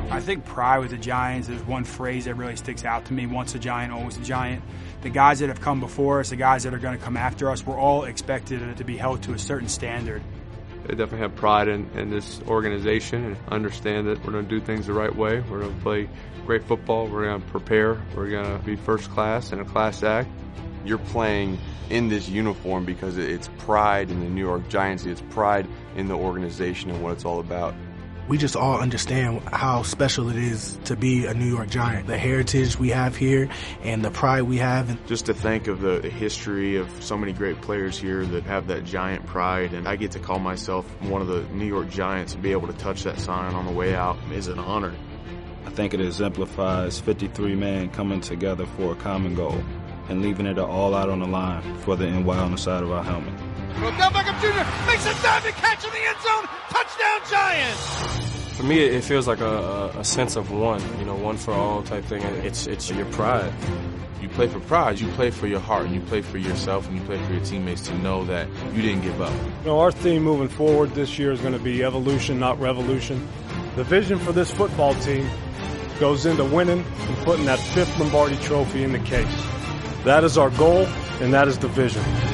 I think pride with the Giants is one phrase that really sticks out to me. Once a Giant, always a Giant. The guys that have come before us, the guys that are going to come after us, we're all expected to be held to a certain standard. They definitely have pride in this organization and understand that we're going to do things the right way. We're going to play great football. We're going to prepare. We're going to be first class and a class act. You're playing in this uniform because it's pride in the New York Giants. It's pride in the organization and what it's all about. We just all understand how special it is to be a New York Giant. The heritage we have here and the pride we have. Just to think of the history of so many great players here that have that Giant pride, and I get to call myself one of the New York Giants and be able to touch that sign on the way out is an honor. I think it exemplifies 53 men coming together for a common goal and leaving it all out on the line for the NY on the side of our helmet. Odell Beckham Jr. makes a diving catch in the end zone. Touchdown Giants! For me, it feels like a sense of one, one for all type thing. It's your pride. You play for pride. You play for your heart. You play for yourself, and you play for your teammates to know that you didn't give up. Our theme moving forward this year is going to be evolution, not revolution. The vision for this football team goes into winning and putting that 5th Lombardi trophy in the case. That is our goal, and that is the vision.